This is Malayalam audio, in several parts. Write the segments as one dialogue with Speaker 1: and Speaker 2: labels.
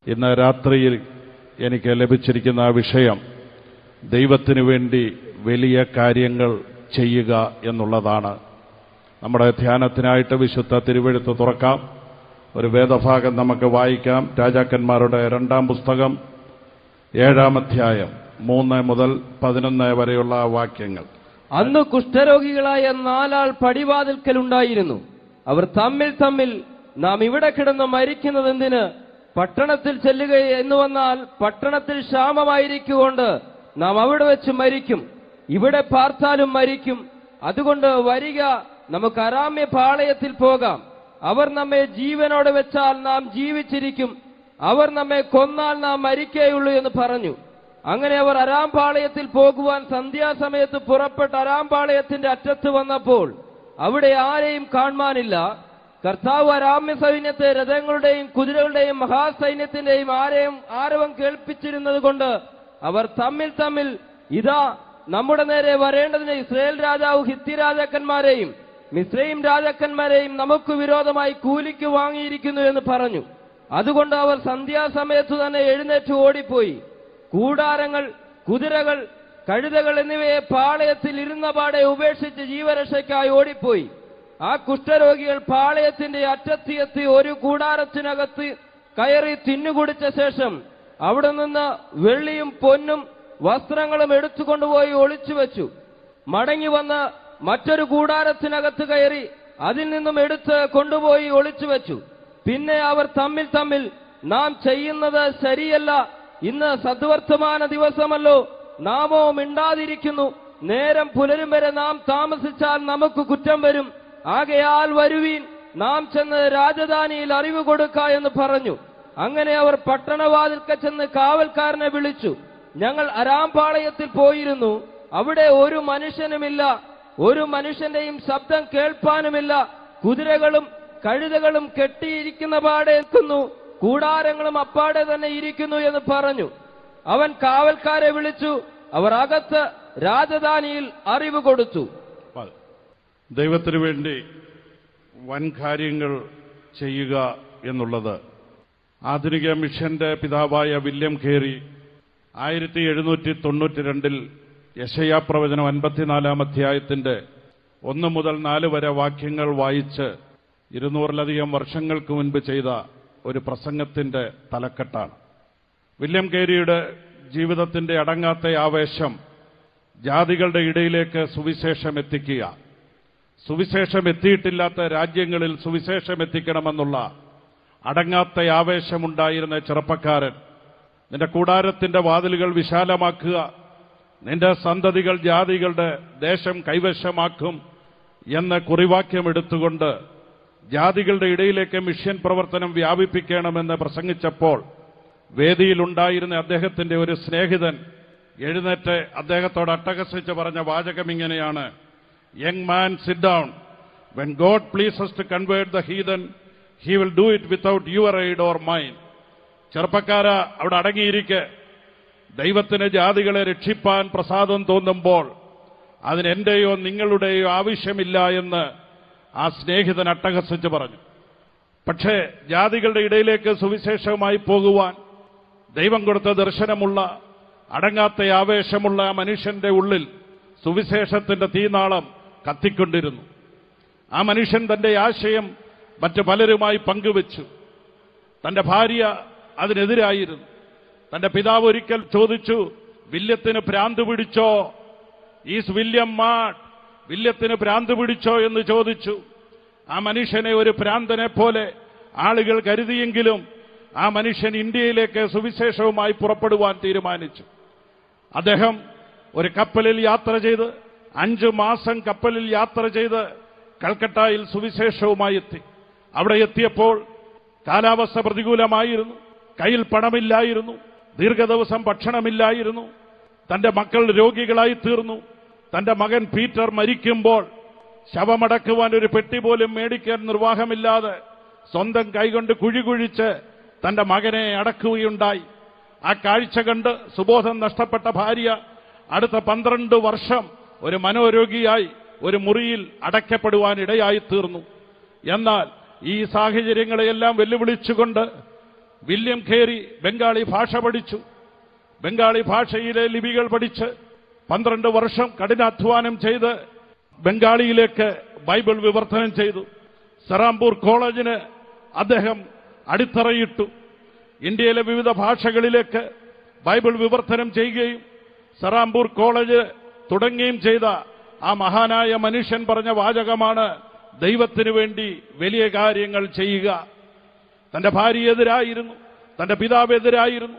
Speaker 1: ഇന്ന് രാത്രിയിൽ എനിക്ക് ലഭിച്ചിരിക്കുന്ന വിഷയം ദൈവത്തിനു വേണ്ടി വലിയ കാര്യങ്ങൾ ചെയ്യുക എന്നുള്ളതാണ്. നമ്മുടെ ധ്യാനത്തിനായിട്ട് വിശുദ്ധ തിരുവെഴുത്ത് തുറക്കാം. ഒരു വേദഭാഗം നമുക്ക് വായിക്കാം. രാജാക്കന്മാരുടെ 2-ാം പുസ്തകം 7-ാം അധ്യായം 3 മുതൽ 11 വരെയുള്ള വാക്യങ്ങൾ.
Speaker 2: അന്ന് കുഷ്ഠരോഗികളായ 4 ആൾ പടിവാതിൽക്കലുണ്ടായിരുന്നു. അവർ തമ്മിൽ നാം ഇവിടെ കിടന്ന് മരിക്കുന്നതെന്തിന്? പട്ടണത്തിൽ ചെല്ലുക എന്ന് വന്നാൽ പട്ടണത്തിൽ ക്ഷാമമായിരിക്കുകൊണ്ട് നാം അവിടെ വെച്ച് മരിക്കും, ഇവിടെ പാർത്താലും മരിക്കും. അതുകൊണ്ട് വരിക, നമുക്ക് അരാമ്യ പാളയത്തിൽ പോകാം. അവർ നമ്മെ ജീവനോടെ വെച്ചാൽ നാം ജീവിച്ചിരിക്കും, അവർ നമ്മെ കൊന്നാൽ നാം മരിക്കേയുള്ളൂ എന്ന് പറഞ്ഞു. അങ്ങനെ അവർ അരാം പാളയത്തിൽ പോകുവാൻ സന്ധ്യാസമയത്ത് പുറപ്പെട്ട് അരാം പാളയത്തിന്റെ അറ്റത്ത് വന്നപ്പോൾ അവിടെ ആരെയും കാണുവാനില്ല. കർത്താവ് അരാമ്യ സൈന്യത്തെ രഥങ്ങളുടെയും കുതിരകളുടെയും മഹാസൈന്യത്തിന്റെയും ആരവം കേൾപ്പിച്ചിരുന്നത് കൊണ്ട് അവർ തമ്മിൽ ഇതാ നമ്മുടെ നേരെ വരേണ്ടതിന് ഇസ്രായേൽ രാജാവ് ഹിത്തി രാജാക്കന്മാരെയും മിസ്രയീം രാജാക്കന്മാരെയും നമുക്ക് വിരോധമായി കൂലിക്ക് വാങ്ങിയിരിക്കുന്നു എന്ന് പറഞ്ഞു. അതുകൊണ്ട് അവർ സന്ധ്യാസമയത്തു തന്നെ എഴുന്നേറ്റ് ഓടിപ്പോയി. കൂടാരങ്ങൾ, കുതിരകൾ, കഴുതകൾ എന്നിവയെ പാളയത്തിൽ ഇരുന്ന പാടെ ഉപേക്ഷിച്ച് ജീവരക്ഷയ്ക്കായി ഓടിപ്പോയി. ആ കുഷ്ഠരോഗികൾ പാളയത്തിന്റെ അറ്റത്തെത്തി ഒരു കൂടാരത്തിനകത്ത് കയറി തിന്നുകുടിച്ച ശേഷം അവിടെ നിന്ന് വെള്ളിയും പൊന്നും വസ്ത്രങ്ങളും എടുത്തുകൊണ്ടുപോയി ഒളിച്ചുവെച്ചു. മടങ്ങി വന്ന് മറ്റൊരു കൂടാരത്തിനകത്ത് കയറി അതിൽ നിന്നും എടുത്ത് കൊണ്ടുപോയി ഒളിച്ചുവെച്ചു. പിന്നെ അവർ തമ്മിൽ നാം ചെയ്യുന്നത് ശരിയല്ല, ഇന്ന് സദ്വർത്തമാന ദിവസമല്ലോ, നാമോ മിണ്ടാതിരിക്കുന്നു. നേരം പുലരും വരെ നാം താമസിച്ചാൽ നമുക്ക് കുറ്റം വരും. ആകയാൽ വരുവീൻ, നാം ചെന്ന് രാജധാനിയിൽ അറിവ് കൊടുക്ക എന്ന് പറഞ്ഞു. അങ്ങനെ അവർ പട്ടണവാതിൽക്ക ചെന്ന് കാവൽക്കാരനെ വിളിച്ചു. ഞങ്ങൾ അരാം പാളയത്തിൽ പോയിരുന്നു, അവിടെ ഒരു മനുഷ്യനുമില്ല, ഒരു മനുഷ്യന്റെയും ശബ്ദം കേൾപ്പാനുമില്ല. കുതിരകളും കഴുതകളും കെട്ടിയിരിക്കുന്ന പാടെ നിൽക്കുന്നു, കൂടാരങ്ങളും അപ്പാടെ തന്നെ ഇരിക്കുന്നു എന്ന് പറഞ്ഞു. അവൻ കാവൽക്കാരെ വിളിച്ചു, അവർ അകത്ത് രാജധാനിയിൽ അറിവ് കൊടുത്തു.
Speaker 1: ദൈവത്തിനു വേണ്ടി വൻ കാര്യങ്ങൾ ചെയ്യുക എന്നുള്ളത് ആധുനിക മിഷന്റെ പിതാവായ വില്യം കേറി 1792 യെശയ്യാ പ്രവചനം 54-ാം അധ്യായത്തിന്റെ 1 മുതൽ 4 വരെ വാക്യങ്ങൾ വായിച്ച് 200-ലധികം വർഷങ്ങൾക്ക് മുൻപ് ചെയ്ത ഒരു പ്രസംഗത്തിന്റെ തലക്കെട്ടാണ്. വില്യം കേരിയുടെ ജീവിതത്തിന്റെ അടങ്ങാത്ത ആവേശം ജാതികളുടെ ഇടയിലേക്ക് സുവിശേഷം എത്തിക്കുക, സുവിശേഷം എത്തിയിട്ടില്ലാത്ത രാജ്യങ്ങളിൽ സുവിശേഷം എത്തിക്കണമെന്നുള്ള അടങ്ങാത്ത ആവേശമുണ്ടായിരുന്ന ചെറുപ്പക്കാരൻ, നിന്റെ കൂടാരത്തിന്റെ വാതിലുകൾ വിശാലമാക്കുക, നിന്റെ സന്തതികൾ ജാതികളുടെ ദേശം കൈവശമാക്കും എന്ന് കുറിവാക്യം എടുത്തുകൊണ്ട് ജാതികളുടെ ഇടയിലേക്ക് മിഷൻ പ്രവർത്തനം വ്യാപിപ്പിക്കണമെന്ന് പ്രസംഗിച്ചപ്പോൾ വേദിയിലുണ്ടായിരുന്ന അദ്ദേഹത്തിന്റെ ഒരു സ്നേഹിതൻ എഴുന്നേറ്റ് അദ്ദേഹത്തോട് അട്ടഹസിച്ച് പറഞ്ഞ വാചകം ഇങ്ങനെയാണ്: young man, sit down. When God pleases to convert the heathen, he will do it without your aid or mine. ചെറുപ്പക്കാര, അവിടെ അടങ്ങിയിരിക്കെ. ദൈവത്തിന് ജാതികളെ രക്ഷിപ്പാൻ പ്രസാദം തോന്നുമ്പോൾ അതിന് എന്റെയോ നിങ്ങളുടെയോ ആവശ്യമില്ല എന്ന് ആ സ്നേഹിതൻ അട്ടഹസിച്ച് പറഞ്ഞു. പക്ഷേ ജാതികളുടെ ഇടയിലേക്ക് സുവിശേഷവുമായി പോകുവാൻ ദൈവം കൊടുത്ത ദർശനമുള്ള അടങ്ങാത്ത ആവേശമുള്ള മനുഷ്യന്റെ ഉള്ളിൽ സുവിശേഷത്തിന്റെ തീനാളം കത്തിക്കൊണ്ടിരുന്നു. ആ മനുഷ്യൻ തന്റെ ആശയം മറ്റു പലരുമായി പങ്കുവച്ചു. തന്റെ ഭാര്യ അതിനെതിരായിരുന്നു. തന്റെ പിതാവ് ഒരിക്കൽ ചോദിച്ചു, വില്യത്തിന് ഭ്രാന്ത് പിടിച്ചോ? Is William mad? വില്യത്തിന് ഭ്രാന്ത് പിടിച്ചോ എന്ന് ചോദിച്ചു. ആ മനുഷ്യനെ ഒരു ഭ്രാന്തനെ പോലെ ആളുകൾ കരുതിയെങ്കിലും ആ മനുഷ്യൻ ഇന്ത്യയിലേക്ക് സുവിശേഷവുമായി പുറപ്പെടുവാൻ തീരുമാനിച്ചു. അദ്ദേഹം ഒരു കപ്പലിൽ യാത്ര ചെയ്ത് 5 മാസം കപ്പലിൽ യാത്ര ചെയ്ത് കൽക്കട്ടയിൽ സുവിശേഷവുമായി എത്തി. അവിടെ എത്തിയപ്പോൾ കാലാവസ്ഥ പ്രതികൂലമായിരുന്നു, കയ്യിൽ പണമില്ലായിരുന്നു, ദീർഘദിവസം ഭക്ഷണമില്ലായിരുന്നു, തന്റെ മക്കൾ രോഗികളായി തീർന്നു. തന്റെ മകൻ പീറ്റർ മരിക്കുമ്പോൾ ശവമടക്കുവാൻ ഒരു പെട്ടി പോലും മേടിക്കാൻ നിർവാഹമില്ലാതെ സ്വന്തം കൈകൊണ്ട് കുഴികുഴിച്ച് തന്റെ മകനെ അടക്കുകയുണ്ടായി. ആ കാഴ്ച കണ്ട് സുബോധം നഷ്ടപ്പെട്ട ഭാര്യ അടുത്ത 12 വർഷം ഒരു മനോരോഗിയായി ഒരു മുറിയിൽ അടയ്ക്കപ്പെടുവാൻ ഇടയായി തീർന്നു. എന്നാൽ ഈ സാഹചര്യങ്ങളെയെല്ലാം വെല്ലുവിളിച്ചുകൊണ്ട് വില്യം ഖേരി ബംഗാളി ഭാഷ പഠിച്ചു. ബംഗാളി ഭാഷയിലെ ലിപികൾ പഠിച്ച് 12 വർഷം കഠിനാധ്വാനം ചെയ്ത് ബംഗാളിയിലേക്ക് ബൈബിൾ വിവർത്തനം ചെയ്തു. സെറാംപൂർ കോളേജിന് അദ്ദേഹം അടിത്തറയിട്ടു. ഇന്ത്യയിലെ വിവിധ ഭാഷകളിലേക്ക് ബൈബിൾ വിവർത്തനം ചെയ്യുകയും സെറാംപൂർ കോളേജ് തുടങ്ങുകയും ചെയ്ത ആ മഹാനായ മനുഷ്യൻ പറഞ്ഞ വാചകമാണ്, ദൈവത്തിനു വേണ്ടി വലിയ കാര്യങ്ങൾ ചെയ്യുക. തന്റെ ഭാര്യ എതിരായിരുന്നു, തന്റെ പിതാവ് എതിരായിരുന്നു,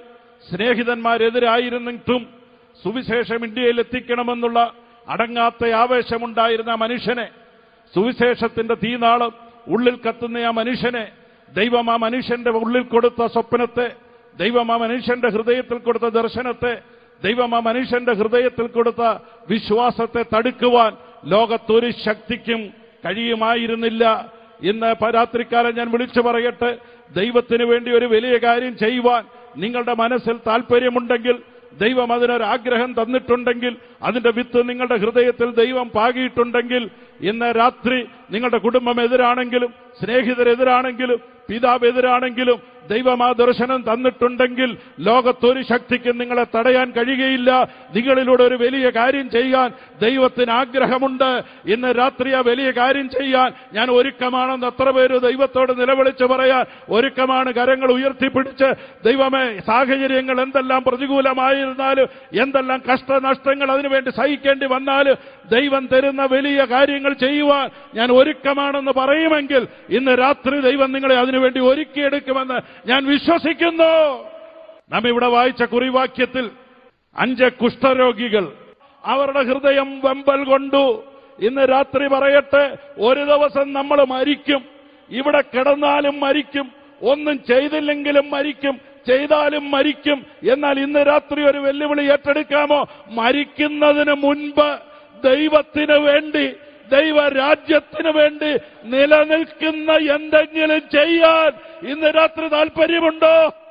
Speaker 1: സ്നേഹിതന്മാരെതിരായിരുന്നിട്ടും സുവിശേഷം ഇന്ത്യയിൽ എത്തിക്കണമെന്നുള്ള അടങ്ങാത്ത ആവേശമുണ്ടായിരുന്ന മനുഷ്യനെ, സുവിശേഷത്തിന്റെ തീനാളം ഉള്ളിൽ കത്തുന്ന ആ മനുഷ്യനെ, ദൈവം ആ മനുഷ്യന്റെ ഉള്ളിൽ കൊടുത്ത സ്വപ്നത്തെ, ദൈവം ആ മനുഷ്യന്റെ ഹൃദയത്തിൽ കൊടുത്ത ദർശനത്തെ, ദൈവം ആ മനുഷ്യന്റെ ഹൃദയത്തിൽ കൊടുത്ത വിശ്വാസത്തെ തടുക്കുവാൻ ലോകത്തൊരു ശക്തിക്കും കഴിയുമായിരുന്നില്ല. ഇന്ന് രാത്രിക്കാലം ഞാൻ വിളിച്ചു പറയട്ടെ, ദൈവത്തിന് വേണ്ടി ഒരു വലിയ കാര്യം ചെയ്യുവാൻ നിങ്ങളുടെ മനസ്സിൽ താല്പര്യമുണ്ടെങ്കിൽ, ദൈവം അതിനൊരാഗ്രഹം തന്നിട്ടുണ്ടെങ്കിൽ, അതിന്റെ വിത്ത് നിങ്ങളുടെ ഹൃദയത്തിൽ ദൈവം പാകിയിട്ടുണ്ടെങ്കിൽ, ഇന്ന് രാത്രി നിങ്ങളുടെ കുടുംബം എതിരാണെങ്കിലും സ്നേഹിതരെതിരാണെങ്കിലും പിതാവ് എതിരാണെങ്കിലും ദൈവം ആ ദർശനം തന്നിട്ടുണ്ടെങ്കിൽ ലോകത്തൊരു ശക്തിക്കും നിങ്ങളെ തടയാൻ കഴിയുകയില്ല. നിങ്ങളിലൂടെ ഒരു വലിയ കാര്യം ചെയ്യാൻ ദൈവത്തിന് ആഗ്രഹമുണ്ട്. ഇന്ന് രാത്രി ആ വലിയ കാര്യം ചെയ്യാൻ ഞാൻ ഒരുക്കമാണെന്ന് എത്ര പേര് ദൈവത്തോട് നിലവിളിച്ച് പറയാൻ ഒരുക്കമാണ്? കരങ്ങൾ ഉയർത്തിപ്പിടിച്ച്, ദൈവമേ, സാഹചര്യങ്ങൾ എന്തെല്ലാം പ്രതികൂലമായിരുന്നാലും, എന്തെല്ലാം കഷ്ടനഷ്ടങ്ങൾ അതിനുവേണ്ടി സഹിക്കേണ്ടി വന്നാലും ദൈവം തരുന്ന വലിയ കാര്യങ്ങൾ ചെയ്യുവാൻ ഞാൻ ഒരുക്കമാണെന്ന് പറയുമെങ്കിൽ ഇന്ന് രാത്രി ദൈവം നിങ്ങളെ അതിനുവേണ്ടി ഒരുക്കിയെടുക്കുമെന്ന് ഞാൻ വിശ്വസിക്കുന്നു. നാം ഇവിടെ വായിച്ച കുറിവാക്യത്തിൽ 5 കുഷ്ഠരോഗികൾ അവരുടെ ഹൃദയം വെമ്പൽ കൊണ്ടു. ഇന്ന് രാത്രി പറയട്ടെ, ഒരു ദിവസം നമ്മൾ മരിക്കും. ഇവിടെ കിടന്നാലും മരിക്കും, ഒന്നും ചെയ്തില്ലെങ്കിലും മരിക്കും, ചെയ്താലും മരിക്കും. എന്നാൽ ഇന്ന് രാത്രി ഒരു വെല്ലുവിളി ഏറ്റെടുക്കാമോ? മരിക്കുന്നതിന് മുൻപ് ദൈവത്തിന് വേണ്ടി, ദൈവരാജ്യത്തിന് വേണ്ടി നിലനിൽക്കുന്ന എന്തെങ്കിലും ചെയ്യാൻ ഇന്ന് രാത്രി താല്പര്യമുണ്ടോ?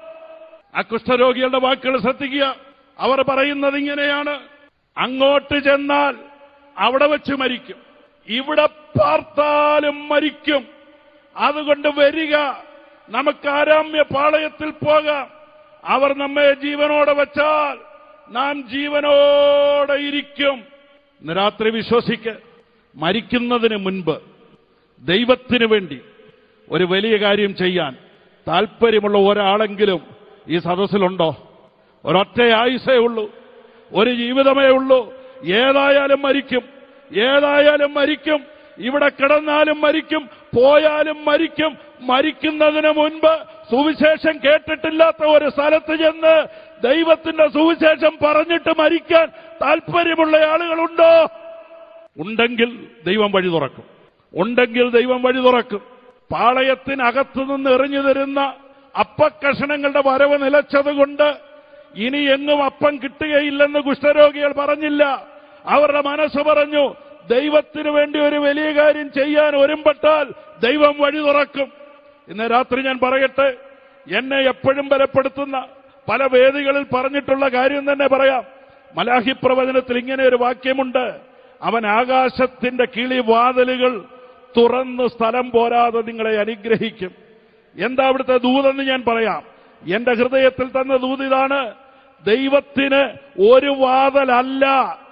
Speaker 1: ആ കുഷ്ഠരോഗികളുടെ വാക്കുകൾ ശ്രദ്ധിക്കുക. അവർ പറയുന്നത് ഇങ്ങനെയാണ്: അങ്ങോട്ട് ചെന്നാൽ അവിടെ വെച്ച് മരിക്കും, ഇവിടെ പാർത്താലും മരിക്കും. അതുകൊണ്ട് വരിക, നമുക്ക് ആരാമ്യ പാളയത്തിൽ പോകാം. അവർ നമ്മെ ജീവനോടെ വെച്ചാൽ നാം ജീവനോടെ ഇരിക്കും. ഇന്ന് രാത്രി വിശ്വസിക്ക്, മരിക്കുന്നതിന് മുൻപ് ദൈവത്തിന് വേണ്ടി ഒരു വലിയ കാര്യം ചെയ്യാൻ താല്പര്യമുള്ള ഒരാളെങ്കിലും ഈ സദസ്സിലുണ്ടോ? ഒരൊറ്റ ആയുസേ ഉള്ളൂ, ഒരു ജീവിതമേ ഉള്ളൂ. ഏതായാലും മരിക്കും, ഏതായാലും മരിക്കും. ഇവിടെ കിടന്നാലും മരിക്കും, പോയാലും മരിക്കും. മരിക്കുന്നതിന് മുൻപ് സുവിശേഷം കേട്ടിട്ടില്ലാത്ത ഒരു സ്ഥലത്ത് ചെന്ന് ദൈവത്തിന്റെ സുവിശേഷം പറഞ്ഞിട്ട് മരിക്കാൻ താല്പര്യമുള്ള ആളുകളുണ്ടോ? ഉണ്ടെങ്കിൽ ദൈവം വഴി തുറക്കും, ഉണ്ടെങ്കിൽ ദൈവം വഴി തുറക്കും. പാളയത്തിനകത്തു നിന്ന് എറിഞ്ഞു തരുന്ന അപ്പക്കഷണങ്ങളുടെ വരവ് നിലച്ചതുകൊണ്ട് ഇനി എങ്ങും അപ്പം കിട്ടുകയില്ലെന്ന് കുഷ്ഠരോഗികൾ പറഞ്ഞില്ല. അവരുടെ മനസ്സ് പറഞ്ഞു, ദൈവത്തിനു വേണ്ടി ഒരു വലിയ കാര്യം ചെയ്യാൻ ഒരുമ്പെട്ടാൽ ദൈവം വഴി തുറക്കും. ഇന്ന് രാത്രി ഞാൻ പറയട്ടെ, എന്നെ എപ്പോഴും ബലപ്പെടുത്തുന്ന പല വേദികളിൽ പറഞ്ഞിട്ടുള്ള കാര്യം തന്നെ പറയാം. മലാഖി പ്രവചനത്തിൽ ഇങ്ങനെ ഒരു വാക്യമുണ്ട്: അവൻ ആകാശത്തിന്റെ കിളിവാതിലുകൾ തുറന്ന് സ്ഥലം പോരാതെ നിങ്ങളെ അനുഗ്രഹിക്കും. എന്താ അവിടുത്തെ ദൂതെന്ന് ഞാൻ പറയാം. എന്റെ ഹൃദയത്തിൽ തന്ന ദൂതിതാണ്: ദൈവത്തിന് ഒരു വാതിലല്ല,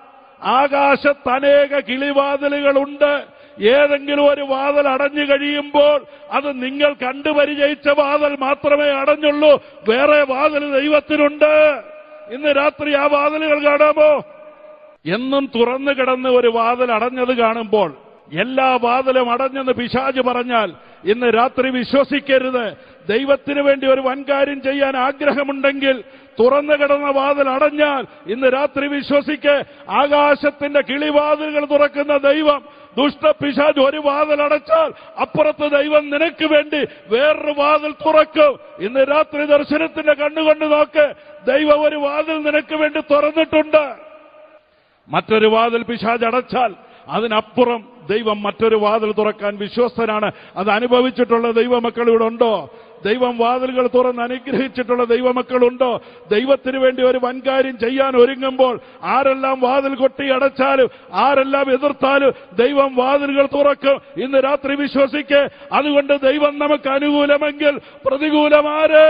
Speaker 1: ആകാശത്ത് അനേക കിളിവാതിലുകളുണ്ട്. ഏതെങ്കിലും ഒരു വാതിൽ അടഞ്ഞു കഴിയുമ്പോൾ അത് നിങ്ങൾ കണ്ടുപരിചയിച്ച വാതിൽ മാത്രമേ അടഞ്ഞുള്ളൂ. വേറെ വാതിൽ ദൈവത്തിനുണ്ട്. ഇന്ന് രാത്രി ആ വാതിലുകൾ കാണാമോ? എന്നും തുറന്നു കിടന്ന് ഒരു വാതിൽ അടഞ്ഞത് കാണുമ്പോൾ എല്ലാ വാതിലും അടഞ്ഞെന്ന് പിശാച് പറഞ്ഞാൽ ഇന്ന് രാത്രി വിശ്വസിക്കരുത്. ദൈവത്തിന് വേണ്ടി ഒരു വൻകാര്യം ചെയ്യാൻ ആഗ്രഹമുണ്ടെങ്കിൽ തുറന്നു കിടന്ന വാതിൽ അടഞ്ഞാൽ ഇന്ന് രാത്രി വിശ്വസിക്ക്, ആകാശത്തിന്റെ കിളിവാതിലുകൾ തുറക്കുന്ന ദൈവം. ദുഷ്ടപിശാച് ഒരു വാതിൽ അടച്ചാൽ അപ്പുറത്ത് ദൈവം നിനക്ക് വേണ്ടി വേറൊരു വാതിൽ തുറക്കും. ഇന്ന് രാത്രി ദർശനത്തിന്റെ കണ്ണുകൊണ്ട് നോക്ക്, ദൈവം ഒരു വാതിൽ നിനക്ക് വേണ്ടി തുറന്നിട്ടുണ്ട്. മറ്റൊരു വാതിൽ പിശാച് അടച്ചാൽ അതിനപ്പുറം ദൈവം മറ്റൊരു വാതിൽ തുറക്കാൻ വിശ്വസ്തനാണ്. അത് അനുഭവിച്ചിട്ടുള്ള ദൈവമക്കൾ ഇവിടെ ഉണ്ടോ? ദൈവം വാതിലുകൾ തുറന്ന് അനുഗ്രഹിച്ചിട്ടുള്ള ദൈവമക്കളുണ്ടോ? ദൈവത്തിന് വേണ്ടി ഒരു വൻകാര്യം ചെയ്യാൻ ഒരുങ്ങുമ്പോൾ ആരെല്ലാം വാതിൽ കൊട്ടി അടച്ചാലും ആരെല്ലാം എതിർത്താലും ദൈവം വാതിലുകൾ തുറക്കും. ഇന്ന് രാത്രി വിശ്വസിക്ക്. അതുകൊണ്ട് ദൈവം നമുക്ക് അനുകൂലമെങ്കിൽ പ്രതികൂലമാര്?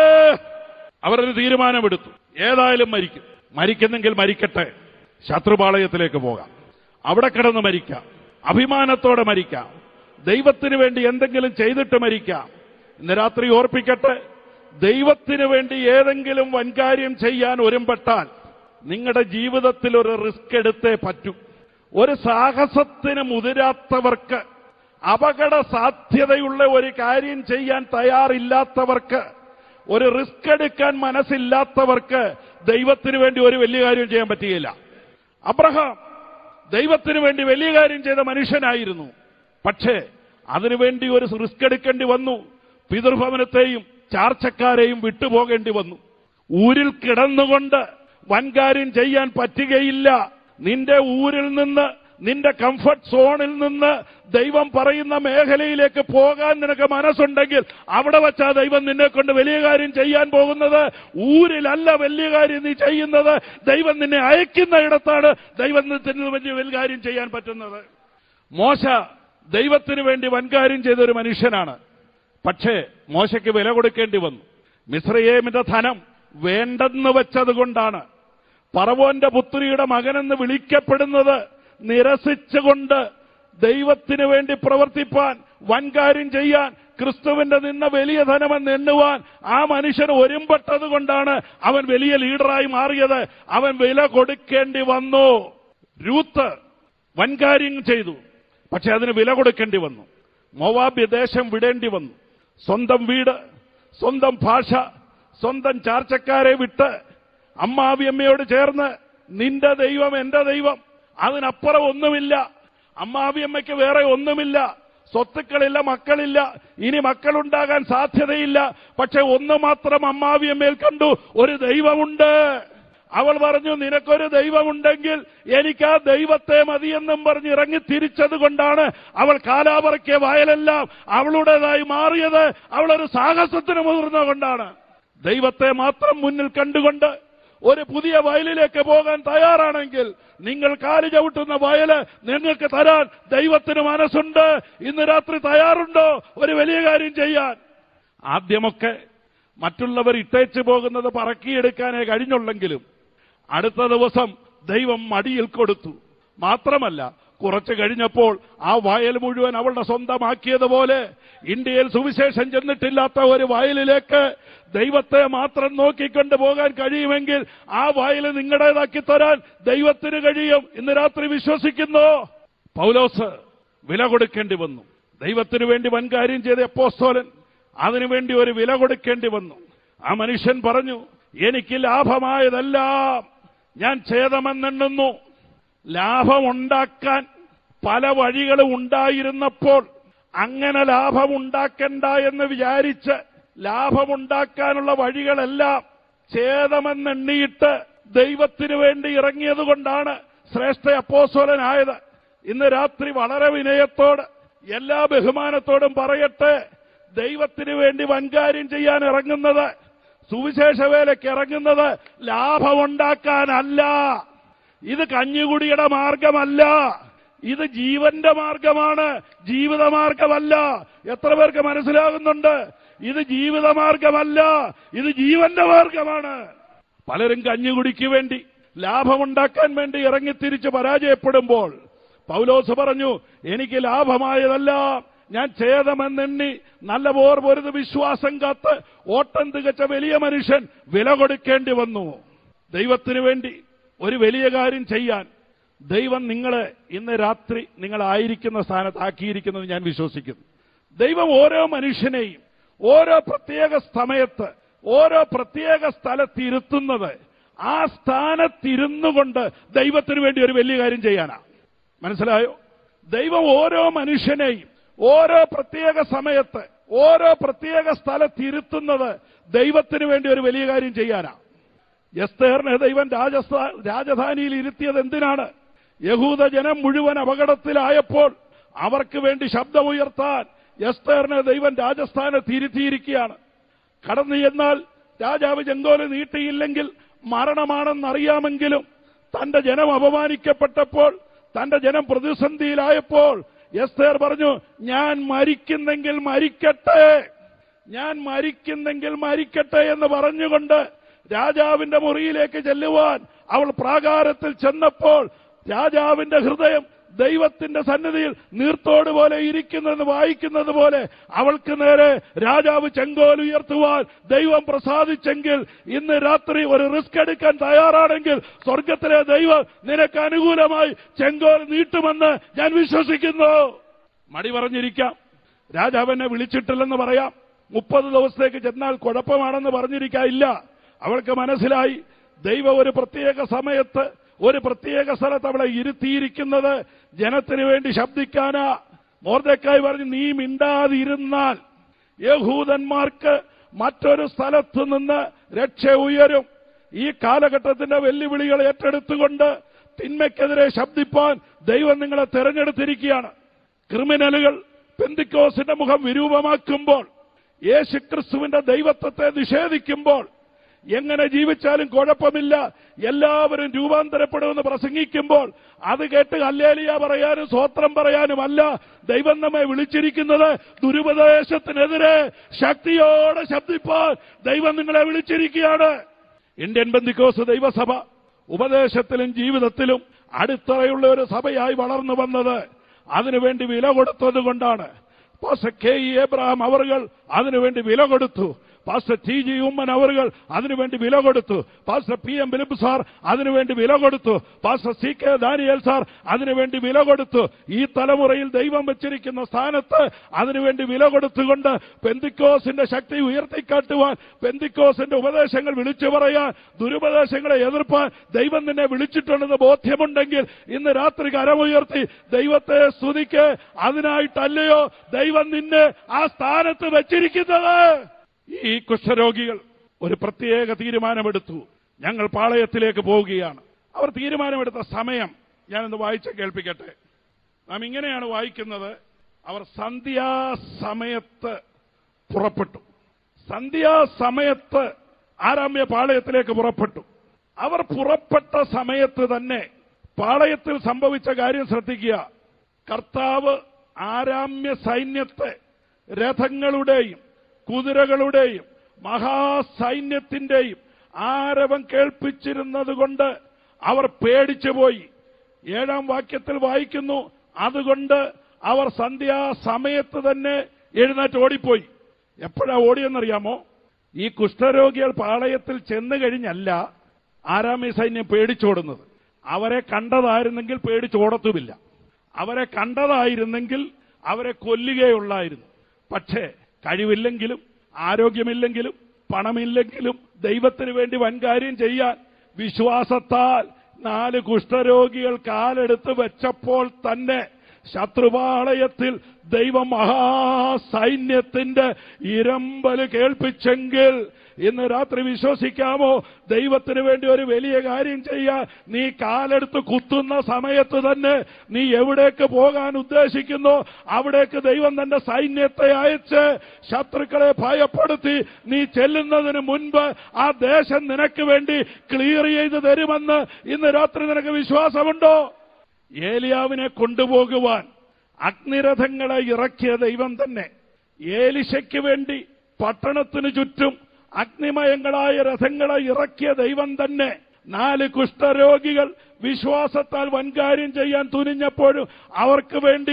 Speaker 1: അവരൊരു തീരുമാനമെടുത്തു, ഏതായാലും മരിക്കും. മരിക്കുന്നെങ്കിൽ മരിക്കട്ടെ, ശത്രുപാളയത്തിലേക്ക് പോകാം, അവിടെ കിടന്ന് മരിക്കാം, അഭിമാനത്തോടെ മരിക്കാം, ദൈവത്തിന് വേണ്ടി എന്തെങ്കിലും ചെയ്തിട്ട് മരിക്കാം. ഇന്ന് രാത്രി ഓർപ്പിക്കട്ടെ, ദൈവത്തിന് വേണ്ടി ഏതെങ്കിലും വൻകാര്യം ചെയ്യാൻ ഒരുമ്പെട്ടാൽ നിങ്ങളുടെ ജീവിതത്തിൽ ഒരു റിസ്ക് എടുത്തേ പറ്റൂ. ഒരു സാഹസത്തിന് മുതിരാത്തവർക്ക്, അപകട സാധ്യതയുള്ള ഒരു കാര്യം ചെയ്യാൻ തയ്യാറില്ലാത്തവർക്ക്, ഒരു റിസ്ക് എടുക്കാൻ മനസ്സില്ലാത്തവർക്ക് ദൈവത്തിന് വേണ്ടി ഒരു വലിയ കാര്യം ചെയ്യാൻ പറ്റുകയില്ല. അബ്രഹാം ദൈവത്തിന് വേണ്ടി വലിയ കാര്യം ചെയ്ത മനുഷ്യനായിരുന്നു. പക്ഷേ അതിനുവേണ്ടി ഒരു റിസ്ക് എടുക്കേണ്ടി വന്നു. പിതൃഭവനത്തെയും ചാർച്ചക്കാരെയും വിട്ടുപോകേണ്ടി വന്നു. ഊരിൽ കിടന്നുകൊണ്ട് വൻകാര്യം ചെയ്യാൻ പറ്റുകയില്ല. നിന്റെ ഊരിൽ നിന്ന്, നിന്റെ കംഫർട്ട് സോണിൽ നിന്ന് ദൈവം പറയുന്ന മേഖലയിലേക്ക് പോകാൻ നിനക്ക് മനസ്സുണ്ടെങ്കിൽ അവിടെ വച്ചാ ദൈവം നിന്നെ കൊണ്ട് വലിയ കാര്യം ചെയ്യാൻ പോകുന്നത്. ഊരിലല്ല വലിയ കാര്യം നീ ചെയ്യുന്നത്. ദൈവം നിന്നെ അയക്കുന്ന ഇടത്താണ് ദൈവത്തിന് വലിയ കാര്യം ചെയ്യാൻ പറ്റുന്നത്. മോശ ദൈവത്തിന് വേണ്ടി വൻകാര്യം ചെയ്തൊരു മനുഷ്യനാണ്. പക്ഷേ മോശയ്ക്ക് വില കൊടുക്കേണ്ടി വന്നു. മിസ്രയേമിന്റെ ധനം വേണ്ടെന്ന് വെച്ചതുകൊണ്ടാണ്. ഫറവോന്റെ പുത്രിയുടെ മകനെന്ന് വിളിക്കപ്പെടുന്നത് നിരസിച്ചുകൊണ്ട് ദൈവത്തിന് വേണ്ടി പ്രവർത്തിപ്പാൻ, വൻകാര്യം ചെയ്യാൻ, ക്രിസ്തുവിന്റെ നിന്ന വലിയ ധനമെന്ന് എണ്ണുവാൻ ആ മനുഷ്യൻ ഒരുമ്പെട്ടത് കൊണ്ടാണ് അവൻ വലിയ ലീഡറായി മാറിയത്. അവൻ വില കൊടുക്കേണ്ടി വന്നു. രൂത്ത് വൻകാര്യം ചെയ്തു, പക്ഷെ അതിന് വില കൊടുക്കേണ്ടി വന്നു. മോവാബ് ദേശം വിടേണ്ടി വന്നു. സ്വന്തം വീട്, സ്വന്തം ഭാഷ, സ്വന്തം ചാർച്ചക്കാരെ വിട്ട് അമ്മാവിയമ്മയോട് ചേർന്ന് നിന്റെ ദൈവം എന്റെ ദൈവം, അതിനപ്പുറം ഒന്നുമില്ല. അമ്മാവിയമ്മയ്ക്ക് വേറെ ഒന്നുമില്ല, സ്വത്തുക്കളില്ല, മക്കളില്ല, ഇനി മക്കളുണ്ടാകാൻ സാധ്യതയില്ല. പക്ഷെ ഒന്ന് മാത്രം അമ്മാവിയമ്മയിൽ കണ്ടു, ഒരു ദൈവമുണ്ട്. അവൾ പറഞ്ഞു, നിനക്കൊരു ദൈവമുണ്ടെങ്കിൽ എനിക്ക് ആ ദൈവത്തെ മതിയെന്നും പറഞ്ഞ് ഇറങ്ങി തിരിച്ചത് കൊണ്ടാണ് അവൾ കാലാപറക്കിയ വയലെല്ലാം അവളുടേതായി മാറിയത്. അവളൊരു സാഹസത്തിന് മുതിർന്ന കൊണ്ടാണ്. ദൈവത്തെ മാത്രം മുന്നിൽ കണ്ടുകൊണ്ട് ഒരു പുതിയ വയലിലേക്ക് പോകാൻ തയ്യാറാണെങ്കിൽ നിങ്ങൾ കാല് ചവിട്ടുന്ന വയല് നിങ്ങൾക്ക് തരാൻ ദൈവത്തിന് മനസ്സുണ്ട്. ഇന്ന് രാത്രി തയ്യാറുണ്ടോ ഒരു വലിയ കാര്യം ചെയ്യാൻ? ആദ്യമൊക്കെ മറ്റുള്ളവർ ഇട്ടേച്ചു പോകുന്നത് പറക്കിയെടുക്കാനേ കഴിഞ്ഞുള്ളെങ്കിലും അടുത്ത ദിവസം ദൈവം മടിയിൽ കൊടുത്തു. മാത്രമല്ല, കുറച്ചു കഴിഞ്ഞപ്പോൾ ആ വയൽ മുഴുവൻ അവളുടെ സ്വന്തമാക്കിയതുപോലെ ഇന്ത്യയിൽ സുവിശേഷം ചെന്നിട്ടില്ലാത്ത ഒരു വയലിലേക്ക് ദൈവത്തെ മാത്രം നോക്കിക്കൊണ്ട് പോകാൻ കഴിയുമെങ്കിൽ ആ വയൽ നിങ്ങളുടേതാക്കി തരാൻ ദൈവത്തിന് കഴിയും. ഇന്ന് രാത്രി വിശ്വസിക്കുന്നു. പൗലോസ് വില കൊടുക്കേണ്ടി വന്നു. ദൈവത്തിന് വേണ്ടി വൻകാര്യം ചെയ്ത അപ്പോസ്തലൻ അതിനുവേണ്ടി ഒരു വില കൊടുക്കേണ്ടി വന്നു. ആ മനുഷ്യൻ പറഞ്ഞു, എനിക്ക് ലാഭമായതെല്ലാം ഞാൻ ഛേദമെന്നെണ്ണുന്നു. ലാഭമുണ്ടാക്കാൻ പല വഴികളും ഉണ്ടായിരുന്നപ്പോൾ അങ്ങനെ ലാഭമുണ്ടാക്കണ്ട എന്ന് വിചാരിച്ച് ലാഭമുണ്ടാക്കാനുള്ള വഴികളെല്ലാം ഛേദമെന്നെണ്ണിയിട്ട് ദൈവത്തിനു വേണ്ടി ഇറങ്ങിയതുകൊണ്ടാണ് ശ്രേഷ്ഠ അപ്പോസ്തലനായത്. ഇന്ന് രാത്രി വളരെ വിനയത്തോട് എല്ലാ ബഹുമാനത്തോടും പറയട്ടെ, ദൈവത്തിനു വേണ്ടി വൻകാര്യം ചെയ്യാൻ ഇറങ്ങുന്നത്, സുവിശേഷവേലയ്ക്ക് ഇറങ്ങുന്നത് ലാഭമുണ്ടാക്കാനല്ല. ഇത് കഞ്ഞുകുടിയുടെ മാർഗമല്ല, ഇത് ജീവന്റെ മാർഗമാണ്, ജീവിതമാർഗമല്ല. എത്ര പേർക്ക് മനസ്സിലാകുന്നുണ്ട്? ഇത് ജീവിതമാർഗമല്ല, ഇത് ജീവന്റെ മാർഗമാണ്. പലരും കഞ്ഞുകുടിക്ക് വേണ്ടി, ലാഭമുണ്ടാക്കാൻ വേണ്ടി ഇറങ്ങിത്തിരിച്ച് പരാജയപ്പെടുമ്പോൾ പൗലോസ് പറഞ്ഞു, എനിക്ക് ലാഭമായതെല്ലാം ഞാൻ ഛേദമെന്നെണ്ണി നല്ല പോർ പൊരുത് വിശ്വാസം കാത്ത് ഓട്ടം തികച്ച വലിയ മനുഷ്യൻ വില കൊടുക്കേണ്ടി വന്നു. ദൈവത്തിന് വേണ്ടി ഒരു വലിയ കാര്യം ചെയ്യാൻ ദൈവം നിങ്ങളെ ഇന്ന് രാത്രി നിങ്ങളായിരിക്കുന്ന സ്ഥാനത്താക്കിയിരിക്കുന്നത് ഞാൻ വിശ്വസിക്കുന്നു. ദൈവം ഓരോ മനുഷ്യനെയും ഓരോ പ്രത്യേക സമയത്ത് ഓരോ പ്രത്യേക സ്ഥലത്തിരുത്തുന്നത് ആ സ്ഥാനത്തിരുന്നുകൊണ്ട് ദൈവത്തിന് വേണ്ടി ഒരു വലിയ കാര്യം ചെയ്യാനാണ്. മനസ്സിലായോ? ദൈവം ഓരോ മനുഷ്യനെയും ഓരോ പ്രത്യേക സമയത്ത് ഓരോ പ്രത്യേക സ്ഥലത്തിരുത്തുന്നത് ദൈവത്തിന് വേണ്ടി ഒരു വലിയ കാര്യം ചെയ്യാനാണ്. എസ്തേറിനെ ദൈവം രാജധാനിയിൽ ഇരുത്തിയത് എന്തിനാണ്? യഹൂദ ജനം മുഴുവൻ അപകടത്തിലായപ്പോൾ അവർക്ക് വേണ്ടി ശബ്ദമുയർത്താൻ എസ്തേറിനെ ദൈവം രാജസ്ഥാനത്ത് ഇരുത്തിയിരിക്കുകയാണ്. കടന്നു ചെന്നാൽ രാജാവ് ചെങ്കോല് നീട്ടിയില്ലെങ്കിൽ മരണമാണെന്നറിയാമെങ്കിലും തന്റെ ജനം അപമാനിക്കപ്പെട്ടപ്പോൾ, തന്റെ ജനം പ്രതിസന്ധിയിലായപ്പോൾ എസ്തേർ പറഞ്ഞു, ഞാൻ മരിക്കുന്നെങ്കിൽ മരിക്കട്ടെ, ഞാൻ മരിക്കുന്നെങ്കിൽ മരിക്കട്ടെ എന്ന് പറഞ്ഞുകൊണ്ട് രാജാവിന്റെ മുറിയിലേക്ക് ചെല്ലുവാൻ അവൾ പ്രാകാരത്തിൽ ചെന്നപ്പോൾ രാജാവിന്റെ ഹൃദയം ദൈവത്തിന്റെ സന്നിധിയിൽ നീർത്തോട് പോലെ ഇരിക്കുന്നെന്ന് വായിക്കുന്നത് പോലെ അവൾക്ക് നേരെ രാജാവ് ചെങ്കോൽ ഉയർത്തുവാൻ ദൈവം പ്രസാദിച്ചെങ്കിൽ ഇന്ന് രാത്രി ഒരു റിസ്ക് എടുക്കാൻ തയ്യാറാണെങ്കിൽ സ്വർഗത്തിലെ ദൈവം നിനക്ക് അനുകൂലമായി ചെങ്കോൽ നീട്ടുമെന്ന് ഞാൻ വിശ്വസിക്കുന്നു. മടി പറഞ്ഞിരിക്കാം, രാജാവ് എന്നെ വിളിച്ചിട്ടില്ലെന്ന് പറയാം, 30 ദിവസത്തേക്ക് ചെന്നാൽ കുഴപ്പമാണെന്ന് പറഞ്ഞിരിക്കാം. ഇല്ല, അവൾക്ക് മനസ്സിലായി ദൈവം ഒരു പ്രത്യേക സമയത്ത് ഒരു പ്രത്യേക സ്ഥലത്ത് അവളെ ഇരുത്തിയിരിക്കുന്നത് ജനത്തിന് വേണ്ടി ശബ്ദിക്കാനാ. മൊർദെഖായി പറഞ്ഞു, നീ മിണ്ടാതിരുന്നാൽ യഹൂദന്മാർക്ക് മറ്റൊരു സ്ഥലത്ത് നിന്ന് രക്ഷ ഉയരും. ഈ കാലഘട്ടത്തിന്റെ വെല്ലുവിളികൾ ഏറ്റെടുത്തുകൊണ്ട് തിന്മയ്ക്കെതിരെ ശബ്ദിപ്പാൻ ദൈവം നിങ്ങളെ തെരഞ്ഞെടുത്തിരിക്കുകയാണ്. ക്രിമിനലുകൾ പെന്തിക്കോസിന്റെ മുഖം വിരൂപമാക്കുമ്പോൾ, യേശുക്രിസ്തുവിന്റെ ദൈവത്വത്തെ നിഷേധിക്കുമ്പോൾ, എങ്ങനെ ജീവിച്ചാലും കുഴപ്പമില്ല, എല്ലാവരും രൂപാന്തരപ്പെടുമെന്ന് പ്രസംഗിക്കുമ്പോൾ അത് കേട്ട് ഹല്ലേലൂയ പറയാനും സ്തോത്രം പറയാനുമല്ല ദൈവം നമ്മെ വിളിച്ചിരിക്കുന്നത്. ദുരുപദേശത്തിനെതിരെ ശക്തിയോടെ ശബ്ദിപ്പാൻ ദൈവം നിങ്ങളെ വിളിച്ചിരിക്കുകയാണ്. ഇന്ത്യൻ പെന്തിക്കോസ് ദൈവസഭ ഉപദേശത്തിലും ജീവിതത്തിലും അടിത്തറയുള്ള ഒരു സഭയായി വളർന്നു വന്നത് അതിനുവേണ്ടി വില കൊടുത്തത് കൊണ്ടാണ്. പാസ്റ്റർ കെ.ഇ. എബ്രഹാം അവറുകൾ അതിനുവേണ്ടി വില കൊടുത്തു. Pastor TG. ഉമ്മൻ അവറുകൾ അതിനുവേണ്ടി വില കൊടുത്തു. Pastor PM. ഫിലിപ്പ് സാർ അതിനുവേണ്ടി വില കൊടുത്തു. പാസ്റ്റർ സി.കെ. ദാനിയേൽ സാർ അതിനുവേണ്ടി വില കൊടുത്തു. ഈ തലമുറയിൽ ദൈവം വെച്ചിരിക്കുന്ന സ്ഥാനത്ത് അതിനുവേണ്ടി വില കൊടുത്തുകൊണ്ട് പെന്തിക്കോസിന്റെ ശക്തി ഉയർത്തിക്കാട്ടുവാൻ, പെന്തിക്കോസിന്റെ ഉപദേശങ്ങൾ വിളിച്ചു പറയാൻ, ദുരുപദേശങ്ങളെ എതിർപ്പാൻ ദൈവം നിന്നെ വിളിച്ചിട്ടുണ്ടെന്ന് ബോധ്യമുണ്ടെങ്കിൽ ഇന്ന് രാത്രി കരമുയർത്തി ദൈവത്തെ സ്തുതിക്ക്. അതിനായിട്ടല്ലയോ ദൈവം നിന്നെ ആ സ്ഥാനത്ത് വെച്ചിരിക്കുന്നത്? ഈ കുഷ്ഠരോഗികൾ ഒരു പ്രത്യേക തീരുമാനമെടുത്തു, ഞങ്ങൾ പാളയത്തിലേക്ക് പോവുകയാണ്. അവർ തീരുമാനമെടുത്ത സമയം ഞാനൊന്ന് വായിച്ച് കേൾപ്പിക്കട്ടെ. നാം ഇങ്ങനെയാണ് വായിക്കുന്നത്, അവർ സന്ധ്യാസമയത്ത് പുറപ്പെട്ടു. സന്ധ്യാസമയത്ത് ആരാമ്യ പാളയത്തിലേക്ക് പുറപ്പെട്ടു. അവർ പുറപ്പെട്ട സമയത്ത് തന്നെ പാളയത്തിൽ സംഭവിച്ച കാര്യം ശ്രദ്ധിക്കുക. കർത്താവ് ആരാമ്യ സൈന്യത്തെ രഥങ്ങളുടെയും കുതിരകളുടെയും മഹാസൈന്യത്തിന്റെയും ആരവം കേൾപ്പിച്ചിരുന്നത് കൊണ്ട് അവർ പേടിച്ചുപോയി. 7-ാം വാക്യത്തിൽ വായിക്കുന്നു, അതുകൊണ്ട് അവർ സന്ധ്യാസമയത്ത് തന്നെ എഴുന്നേറ്റ് ഓടിപ്പോയി. എപ്പോഴാ ഓടിയെന്നറിയാമോ? ഈ കുഷ്ഠരോഗികൾ പാളയത്തിൽ ചെന്നു കഴിഞ്ഞല്ല ആരാമ്യ സൈന്യം പേടിച്ചോടുന്നത്. അവരെ കണ്ടതായിരുന്നെങ്കിൽ പേടിച്ചോടത്തുമില്ല. അവരെ കണ്ടതായിരുന്നെങ്കിൽ അവരെ കൊല്ലുകയുള്ളായിരുന്നു. പക്ഷേ കഴിവില്ലെങ്കിലും ആരോഗ്യമില്ലെങ്കിലും പണമില്ലെങ്കിലും ദൈവത്തിന് വേണ്ടി വൻകാര്യം ചെയ്യാൻ വിശ്വാസത്താൽ 4 കുഷ്ഠരോഗികൾ കാലെടുത്ത് വെച്ചപ്പോൾ തന്നെ ശത്രുപാളയത്തിൽ ദൈവം മഹാസൈന്യത്തിന്റെ ഇരമ്പല് കേൾപ്പിച്ചെങ്കിൽ ഇന്ന് രാത്രി വിശ്വസിക്കാമോ? ദൈവത്തിന് വേണ്ടി ഒരു വലിയ കാര്യം ചെയ്യാൻ നീ കാലെടുത്ത് കുത്തുന്ന സമയത്ത് തന്നെ നീ എവിടേക്ക് പോകാൻ ഉദ്ദേശിക്കുന്നോ അവിടേക്ക് ദൈവം തന്റെ സൈന്യത്തെ അയച്ച് ശത്രുക്കളെ ഭയപ്പെടുത്തി നീ ചെല്ലുന്നതിന് മുൻപ് ആ ദേശം നിനക്ക് വേണ്ടി ക്ലിയർ ചെയ്ത് തരുമെന്ന് ഇന്ന് രാത്രി നിനക്ക് വിശ്വാസമുണ്ടോ? ഏലിയാവിനെ കൊണ്ടുപോകുവാൻ അഗ്നിരഥങ്ങളെ ഇറക്കിയ ദൈവം തന്നെ ഏലിശയ്ക്ക് വേണ്ടി പട്ടണത്തിനു ചുറ്റും അഗ്നിമയങ്ങളായ രഥങ്ങളെ ഇറക്കിയ ദൈവം തന്നെ 4 കുഷ്ഠരോഗികൾ വിശ്വാസത്താൽ വൻകാര്യം ചെയ്യാൻ തുനിഞ്ഞപ്പോഴും അവർക്ക് വേണ്ടി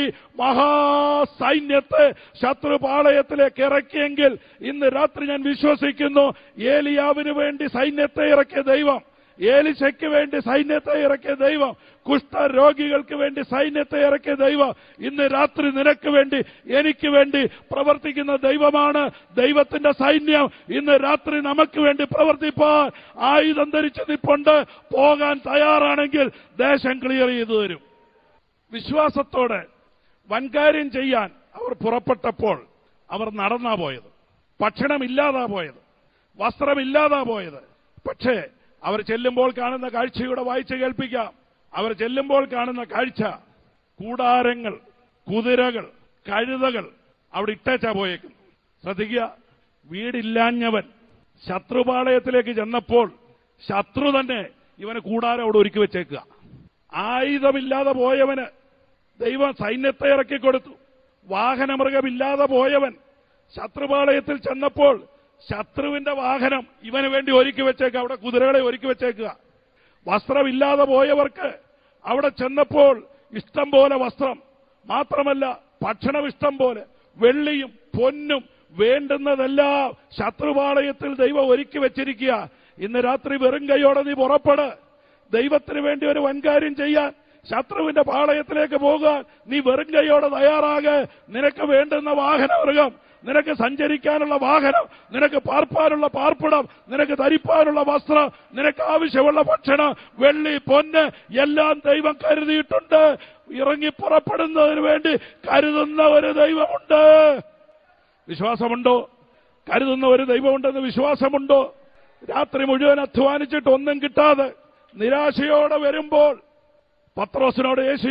Speaker 1: മഹാസൈന്യത്തെ ശത്രുപാളയത്തിലേക്ക് ഇറക്കിയെങ്കിൽ ഇന്ന് രാത്രി ഞാൻ വിശ്വസിക്കുന്നു ഏലിയാവിന് വേണ്ടി സൈന്യത്തെ ഇറക്കിയ ദൈവം, ഏലിശയ്ക്ക് വേണ്ടി സൈന്യത്തെ ഇറക്കിയ ദൈവം, കുഷ്ഠരോഗികൾക്ക് വേണ്ടി സൈന്യത്തെ ഇറക്കിയ ദൈവം ഇന്ന് രാത്രി നിനക്ക് വേണ്ടി എനിക്ക് വേണ്ടി പ്രവർത്തിക്കുന്ന ദൈവമാണ്. ദൈവത്തിന്റെ സൈന്യം ഇന്ന് രാത്രി നമുക്ക് വേണ്ടി പ്രവർത്തിപ്പാൻ ആയുധം ധരിച്ച് നിൽപ്പുണ്ട്. പോകാൻ തയ്യാറാണെങ്കിൽ ദേശം ക്ലിയർ ചെയ്തു തരും. വിശ്വാസത്തോടെ വൻകാര്യം ചെയ്യാൻ അവർ പുറപ്പെട്ടപ്പോൾ അവർ നടന്നാ പോയത്, ഭക്ഷണമില്ലാതാ പോയത്, വസ്ത്രമില്ലാതാ പോയത്. പക്ഷേ അവർ ചെല്ലുമ്പോൾ കാണുന്ന കാഴ്ചയുടെ വായിച്ച് കേൾപ്പിക്കാം. അവർ ചെല്ലുമ്പോൾ കാണുന്ന കാഴ്ച കൂടാരങ്ങൾ, കുതിരകൾ, കഴുതകൾ അവിടെ ഇട്ടേച്ചാ പോയേക്കുന്നു. ശ്രദ്ധിക്കുക, വീടില്ലാഞ്ഞവൻ ശത്രുപാളയത്തിലേക്ക് ചെന്നപ്പോൾ ശത്രു തന്നെ ഇവന് കൂടാരം അവിടെ ഒരുക്കി വെച്ചേക്കുക. ആയുധമില്ലാതെ പോയവന് ദൈവം സൈന്യത്തെ ഇറക്കിക്കൊടുത്തു. വാഹനമൃഗമില്ലാതെ പോയവൻ ശത്രുപാളയത്തിൽ ചെന്നപ്പോൾ ശത്രുവിന്റെ വാഹനം ഇവന് വേണ്ടി ഒരുക്കി വെച്ചേക്കുക. അവിടെ കുതിരകളെ ഒരുക്കി വെച്ചേക്കുക. വസ്ത്രമില്ലാതെ പോയവർക്ക് അവിടെ ചെന്നപ്പോൾ ഇഷ്ടം പോലെ വസ്ത്രം, മാത്രമല്ല ഭക്ഷണം ഇഷ്ടം പോലെ, വെള്ളിയും പൊന്നും വേണ്ടുന്നതെല്ലാം ശത്രുപാളയത്തിൽ ദൈവം ഒരുക്കി വെച്ചിരിക്കുക. ഇന്ന് രാത്രി വെറും കൈയോടെ നീ പുറപ്പെട്. ദൈവത്തിന് വേണ്ടി ഒരു വൻകാര്യം ചെയ്യാൻ ശത്രുവിന്റെ പാളയത്തിലേക്ക് പോകാൻ നീ വെറും കൈയോടെ തയ്യാറാകെ. നിനക്ക് വേണ്ടുന്ന വാഹനമൃഗം, നിനക്ക് സഞ്ചരിക്കാനുള്ള വാഹനം, നിനക്ക് പാർപ്പാനുള്ള പാർപ്പിടം, നിനക്ക് ധരിപ്പാനുള്ള വസ്ത്രം, നിനക്ക് ആവശ്യമുള്ള ഭക്ഷണം, വെള്ളി പൊന്ന് എല്ലാം ദൈവം കരുതിയിട്ടുണ്ട്. ഇറങ്ങി പുറപ്പെടുന്നതിന് വേണ്ടി കരുതുന്ന ഒരു ദൈവമുണ്ട്. വിശ്വാസമുണ്ടോ? കരുതുന്ന ഒരു ദൈവമുണ്ടെന്ന് വിശ്വാസമുണ്ടോ? രാത്രി മുഴുവൻ അധ്വാനിച്ചിട്ട് ഒന്നും കിട്ടാതെ നിരാശയോടെ വരുമ്പോൾ പത്രോസിനോട് യേശു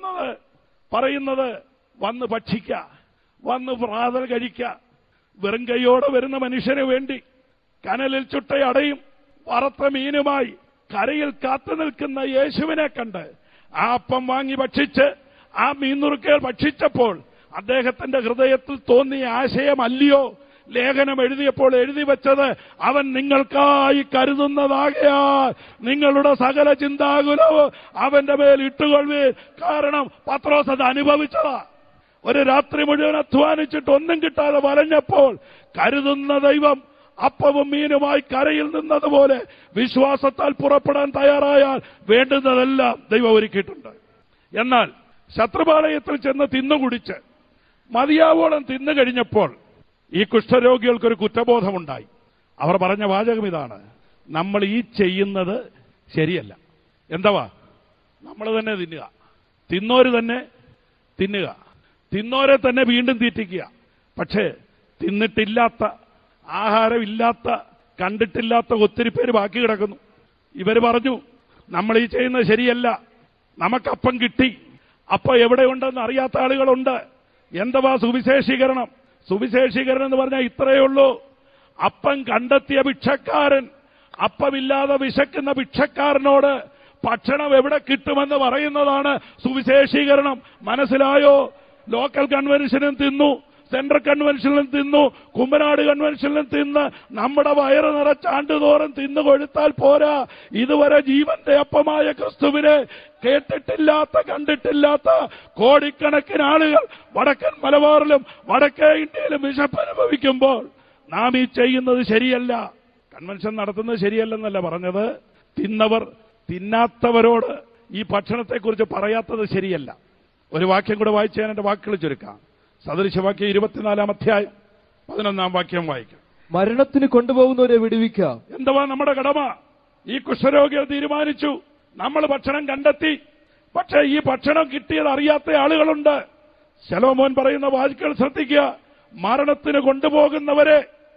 Speaker 1: പറയുന്നത് വന്ന് ഭക്ഷിക്ക, വന്ന് പ്രാതൽ കഴിക്ക. വെറും കൈയോടെ വരുന്ന മനുഷ്യന് വേണ്ടി കനലിൽ ചുട്ടയടയും വറുത്ത മീനുമായി കരയിൽ കാത്തു നിൽക്കുന്ന യേശുവിനെ കണ്ട് ആ അപ്പം വാങ്ങി ഭക്ഷിച്ച് ആ മീൻനുറുക്കൽ ഭക്ഷിച്ചപ്പോൾ അദ്ദേഹത്തിന്റെ ഹൃദയത്തിൽ തോന്നിയ ആശയമല്ലയോ ലേഖനം എഴുതിയപ്പോൾ എഴുതി വെച്ചത്? അവൻ നിങ്ങൾക്കായി കരുതുന്നതാകയാൽ നിങ്ങളുടെ സകല ചിന്താകുലവും അവന്റെ മേൽ ഇട്ടുകൊള്ളുവീൻ. കാരണം പത്രോസ് അത് അനുഭവിച്ചതാ. ഒരു രാത്രി മുഴുവൻ അധ്വാനിച്ചിട്ട് ഒന്നും കിട്ടാതെ വലഞ്ഞപ്പോൾ കരുതുന്ന ദൈവം അപ്പവും മീനുമായി കരയിൽ നിന്നതുപോലെ വിശ്വാസത്താൽ പുറപ്പെടാൻ തയ്യാറായാൽ വേണ്ടുന്നതെല്ലാം ദൈവം ഒരുക്കിയിട്ടുണ്ട്. എന്നാൽ ശത്രുപാളയത്തിൽ ചെന്ന് തിന്നുകുടിച്ച് മതിയാവോളം തിന്നു കഴിഞ്ഞപ്പോൾ ഈ കുഷ്ഠരോഗികൾക്കൊരു കുറ്റബോധമുണ്ടായി. അവർ പറഞ്ഞ വാചകം ഇതാണ്: നമ്മൾ ഈ ചെയ്യുന്നത് ശരിയല്ല. എന്തുവാ? നമ്മൾ തന്നെ തിന്നുക, തിന്നോര് തന്നെ തിന്നുക, തിന്നോരെ തന്നെ വീണ്ടും തീറ്റിക്കുക. പക്ഷേ തിന്നിട്ടില്ലാത്ത, ആഹാരമില്ലാത്ത, കണ്ടിട്ടില്ലാത്ത ഒത്തിരി പേര് ബാക്കി കിടക്കുന്നു. ഇവർ പറഞ്ഞു, നമ്മൾ ഈ ചെയ്യുന്നത് ശരിയല്ല, നമുക്കപ്പം കിട്ടി. അപ്പം എവിടെയുണ്ടെന്ന് അറിയാത്ത ആളുകളുണ്ട്. എന്തുവാ സുവിശേഷീകരണം? സുവിശേഷീകരണം എന്ന് പറഞ്ഞാൽ ഇത്രയേ ഉള്ളൂ. അപ്പം കണ്ടെത്തിയ ഭിക്ഷക്കാരൻ അപ്പമില്ലാതെ വിശക്കുന്ന ഭിക്ഷക്കാരനോട് ഭക്ഷണം എവിടെ കിട്ടുമെന്ന് പറയുന്നതാണ് സുവിശേഷീകരണം. മനസ്സിലായോ? ലോക്കൽ കൺവെൻഷനും തിന്നു, സെൻട്രൽ കൺവെൻഷനിലും തിന്നു, കുമ്പനാട് കൺവെൻഷനിലും തിന്ന് നമ്മുടെ വയറ് നിറച്ചാണ്ടുതോറും തിന്നു കൊഴുത്താൽ പോരാ. ഇതുവരെ ജീവന്റെ അപ്പമായ ക്രിസ്തുവിനെ കേട്ടിട്ടില്ലാത്ത, കണ്ടിട്ടില്ലാത്ത കോടിക്കണക്കിന് ആളുകൾ വടക്കൻ മലബാറിലും വടക്കേ ഇന്ത്യയിലും വിശപ്പ് അനുഭവിക്കുമ്പോൾ നാം ഈ ചെയ്യുന്നത് ശരിയല്ല. കൺവെൻഷൻ നടത്തുന്നത് ശരിയല്ലെന്നല്ല പറഞ്ഞത്. തിന്നവർ തിന്നാത്തവരോട് ഈ ഭക്ഷണത്തെക്കുറിച്ച് പറയാത്തത് ശരിയല്ല. ഒരു വാക്യം കൂടെ വായിച്ച് ഞാൻ എന്റെ വാക്കുകൾ ചുരുക്കാം. സദൃശവാക്യം 24-ാം അധ്യായം 11-ാം വാക്യം വായിക്കാം.
Speaker 2: മരണത്തിന് കൊണ്ടുപോകുന്നവരെ വിടുവിക്കുക.
Speaker 1: എന്തുവാ നമ്മുടെ കടമ? ഈ കുഷ്ഠരോഗികൾ തീരുമാനിച്ചു, നമ്മൾ ഭക്ഷണം കണ്ടെത്തി. പക്ഷേ ഈ ഭക്ഷണം കിട്ടിയത് അറിയാത്ത ആളുകളുണ്ട്. ശലോമോൻ പറയുന്ന വാക്കുകൾ ശ്രദ്ധിക്കുക: മരണത്തിന് കൊണ്ടുപോകുന്നവരെ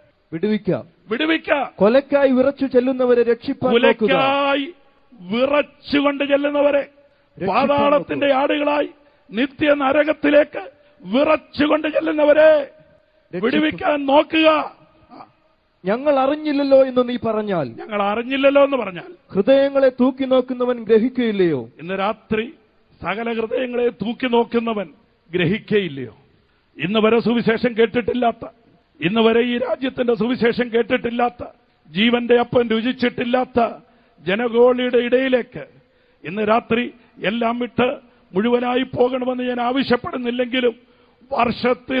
Speaker 1: വിടുവിക്ക,
Speaker 2: കൊലക്കായി വിറച്ചു ചെല്ലുന്നവരെ രക്ഷിപ്പാൻ,
Speaker 1: കൊലക്കായി വിറച്ചുകൊണ്ട് ചെല്ലുന്നവരെ, പാതാളത്തിന്റെ ആടുകളായി നിത്യ നരകത്തിലേക്ക് വിറച്ചുകൊണ്ട് ചെല്ലുന്നവരെ വിടുവിക്കാൻ നോക്കുക.
Speaker 2: ഞങ്ങൾ അറിഞ്ഞില്ലല്ലോ എന്ന് നീ പറഞ്ഞാൽ,
Speaker 1: ഞങ്ങൾ അറിഞ്ഞില്ലല്ലോ എന്ന് പറഞ്ഞാൽ
Speaker 2: ഹൃദയങ്ങളെ തൂക്കി നോക്കുന്നവൻ ഗ്രഹിക്കുകയില്ലയോ?
Speaker 1: ഇന്ന് രാത്രി സകല ഹൃദയങ്ങളെ തൂക്കി നോക്കുന്നവൻ ഗ്രഹിക്കയില്ലയോ? ഇന്ന് വരെ സുവിശേഷം കേട്ടിട്ടില്ലാത്ത, ഇന്ന് വരെ ഈ രാജ്യത്തിന്റെ സുവിശേഷം കേട്ടിട്ടില്ലാത്ത, ജീവന്റെ അപ്പം രുചിച്ചിട്ടില്ലാത്ത ജനഗോളിയുടെ ഇടയിലേക്ക് ഇന്ന് രാത്രി എല്ലാം വിട്ട് മുഴുവനായി പോകണമെന്ന് ഞാൻ ആവശ്യപ്പെടുന്നില്ലെങ്കിലും വർഷത്തിൽ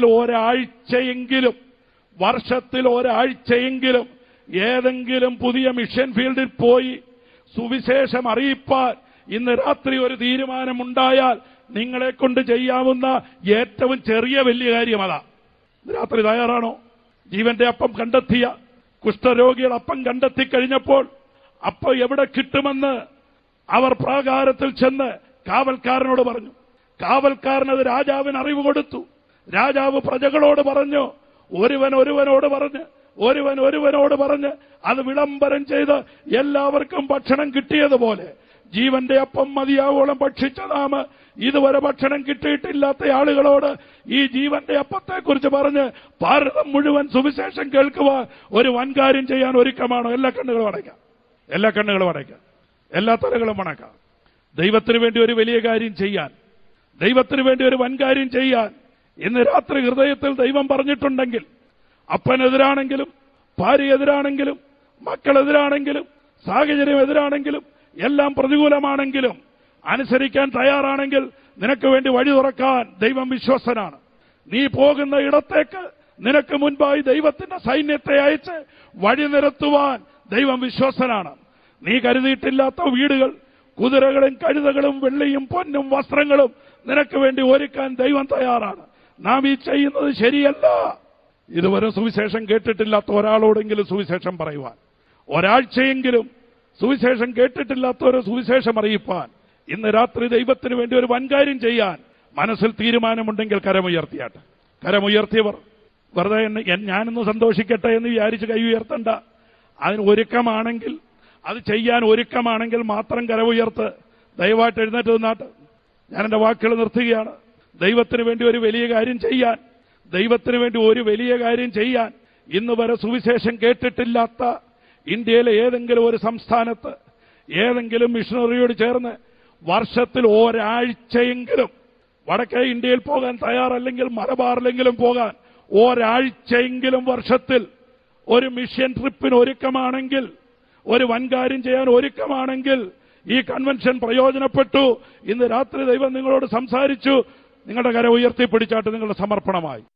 Speaker 1: ഒരാഴ്ചയെങ്കിലും ഏതെങ്കിലും പുതിയ മിഷൻ ഫീൽഡിൽ പോയി സുവിശേഷം അറിയിപ്പാൻ ഇന്ന് രാത്രി ഒരു തീരുമാനമുണ്ടായാൽ നിങ്ങളെ കൊണ്ട് ചെയ്യാവുന്ന ഏറ്റവും ചെറിയ വലിയ കാര്യം അതാ. രാത്രി തയ്യാറാണോ? ജീവന്റെ അപ്പം കണ്ടെത്തിയ കുഷ്ഠരോഗികൾ അപ്പം കണ്ടെത്തിക്കഴിഞ്ഞപ്പോൾ അപ്പം എവിടെ കിട്ടുമെന്ന് അവർ പ്രാകാരത്തിൽ ചെന്ന് കാവൽക്കാരനോട് പറഞ്ഞു. കാവൽക്കാരനത് രാജാവിന് അറിവ് കൊടുത്തു. രാജാവ് പ്രജകളോട് പറഞ്ഞു, ഒരുവനോട് പറഞ്ഞ് അത് വിളംബരം ചെയ്ത് എല്ലാവർക്കും ഭക്ഷണം കിട്ടിയതുപോലെ ജീവന്റെ അപ്പം മതിയാവോളം ഭക്ഷിച്ച നാം ഇതുവരെ ഭക്ഷണം കിട്ടിയിട്ടില്ലാത്ത ആളുകളോട് ഈ ജീവന്റെ അപ്പത്തെക്കുറിച്ച് പറഞ്ഞ് ഭാരതം മുഴുവൻ സുവിശേഷം കേൾക്കുവാൻ ഒരു വൻകാര്യം ചെയ്യാൻ ഒരുക്കമാണോ? എല്ലാ കണ്ണുകളും അടയ്ക്കാം, എല്ലാ കണ്ണുകളും അടയ്ക്കാം, എല്ലാ തലകളും അടക്കാം. ദൈവത്തിന് വേണ്ടി ഒരു വലിയ കാര്യം ചെയ്യാൻ, ദൈവത്തിന് വേണ്ടി ഒരു വൻകാര്യം ചെയ്യാൻ ഇന്ന് രാത്രി ഹൃദയത്തിൽ ദൈവം പറഞ്ഞിട്ടുണ്ടെങ്കിൽ, അപ്പനെതിരാണെങ്കിലും ഭാര്യ എതിരാണെങ്കിലും മക്കളെതിരാണെങ്കിലും സാഹചര്യം എതിരാണെങ്കിലും എല്ലാം പ്രതികൂലമാണെങ്കിലും അനുസരിക്കാൻ തയ്യാറാണെങ്കിൽ നിനക്ക് വേണ്ടി വഴി തുറക്കാൻ ദൈവം വിശ്വസ്തനാണ്. നീ പോകുന്ന ഇടത്തേക്ക് നിനക്ക് മുൻപായി ദൈവത്തിന്റെ സൈന്യത്തെ അയച്ച് വഴി നിരത്തുവാൻ ദൈവം വിശ്വസ്തനാണ്. നീ കരുതിയിട്ടില്ലാത്ത വീടുകൾ, കുതിരകളും കഴുതകളും വെള്ളിയും പൊന്നും വസ്ത്രങ്ങളും നിനക്ക് വേണ്ടി ഒരുക്കാൻ ദൈവം തയ്യാറാണ്. നാം ഈ ചെയ്യുന്നത് ശരിയല്ല. ഇതുവരെ സുവിശേഷം കേട്ടിട്ടില്ലാത്ത ഒരാളോടെങ്കിലും സുവിശേഷം പറയുവാൻ, ഒരാഴ്ചയെങ്കിലും സുവിശേഷം കേട്ടിട്ടില്ലാത്തവരെ സുവിശേഷം അറിയിപ്പാൻ ഇന്ന് രാത്രി ദൈവത്തിന് വേണ്ടി ഒരു വൻകാര്യം ചെയ്യാൻ മനസ്സിൽ തീരുമാനമുണ്ടെങ്കിൽ കരമുയർത്തിയാട്ടെ. കരമുയർത്തിയവർ വെറുതെ ഞാനൊന്ന് സന്തോഷിക്കട്ടെ എന്ന് വിചാരിച്ച് കൈ ഉയർത്തണ്ട. അതിന് ഒരുക്കമാണെങ്കിൽ, അത് ചെയ്യാൻ ഒരുക്കമാണെങ്കിൽ മാത്രം കരമുയർത്ത്. ദയവായിട്ട് എഴുന്നേറ്റ് നിന്നാട്ട്. ഞാൻ എന്റെ വാക്കുകൾ നിർത്തുകയാണ്. ദൈവത്തിന് വേണ്ടി ഒരു വലിയ കാര്യം ചെയ്യാൻ, ദൈവത്തിന് വേണ്ടി ഒരു വലിയ കാര്യം ചെയ്യാൻ ഇന്ന് വരെ സുവിശേഷം കേട്ടിട്ടില്ലാത്ത ഇന്ത്യയിലെ ഏതെങ്കിലും ഒരു സംസ്ഥാനത്ത് ഏതെങ്കിലും മിഷണറിയോട് ചേർന്ന് വർഷത്തിൽ ഒരാഴ്ചയെങ്കിലും വടക്കേ ഇന്ത്യയിൽ പോകാൻ തയ്യാറല്ലെങ്കിൽ മലബാറിലെങ്കിലും പോകാൻ ഒരാഴ്ചയെങ്കിലും വർഷത്തിൽ ഒരു മിഷൻ ട്രിപ്പിന് ഒരുക്കമാണെങ്കിൽ, ഒരു വൻകാര്യം ചെയ്യാൻ ഒരുക്കമാണെങ്കിൽ ഈ കൺവെൻഷൻ പ്രയോജനപ്പെട്ടു. ഇന്ന് രാത്രി ദൈവം നിങ്ങളോട് സംസാരിച്ചു. നിങ്ങളുടെ കരം ഉയർത്തിപ്പിടിച്ചാട്ട് നിങ്ങളുടെ സമർപ്പണമായി